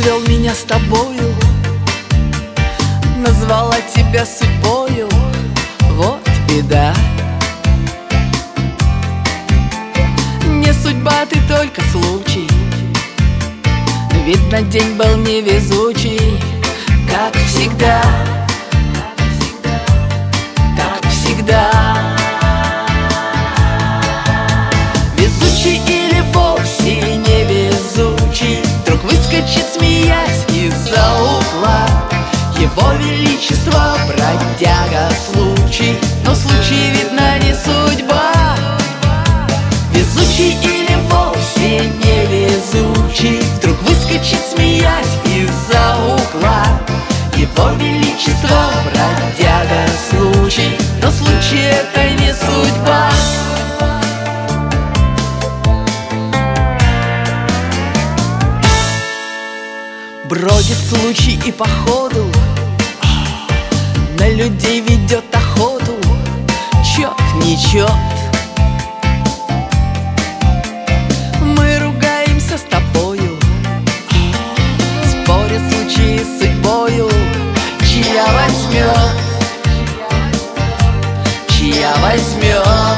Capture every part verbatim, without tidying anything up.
свел меня с тобою, назвала тебя судьбою, вот беда. Не судьба, ты только случай, видно, день был невезучий, как всегда, как всегда. Везучий или вовсе невезучий, вдруг выскочит, смеясь, из-за угла. Его величество бродяга случай, но случай, видно, не судьба. Везучий или вовсе невезучий, вдруг выскочит, смеясь, из-за угла. Его величество бродяга случай, но случай это не судьба. Бродит случай и походу на людей ведет охоту, чет не чет. Мы ругаемся с тобою, спорят случаи с судьбою, чья возьмет, чья возьмет.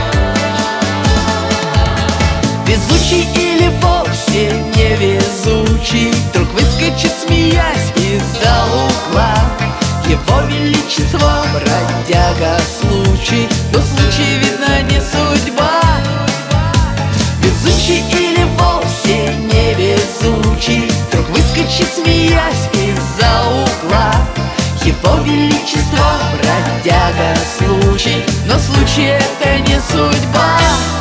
Везучий или вовсе невезучий, вдруг выскочит, смеясь, из-за угла. Его величество бродяга случай, но случай, видно, не судьба. Везучий или вовсе невезучий, вдруг выскочит, смеясь, из-за угла. Его величество бродяга случай, но случай это не судьба.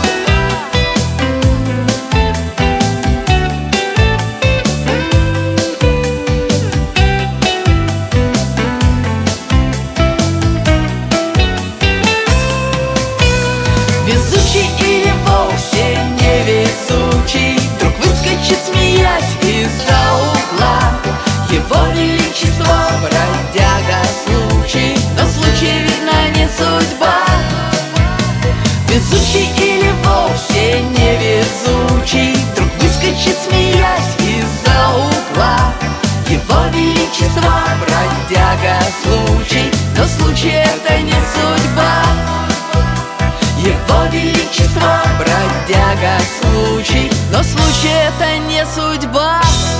Везучий или вовсе невезучий, вдруг выскочит, смеясь, из-за угла. Его величество бродяга случай, но случай, видно, не судьба. Везучий или вовсе невезучий, вдруг выскочит, смеясь, из-за угла. Его величество бродяга случай, но случай это не судьба. Его величество бродяга случай, но случай это не судьба.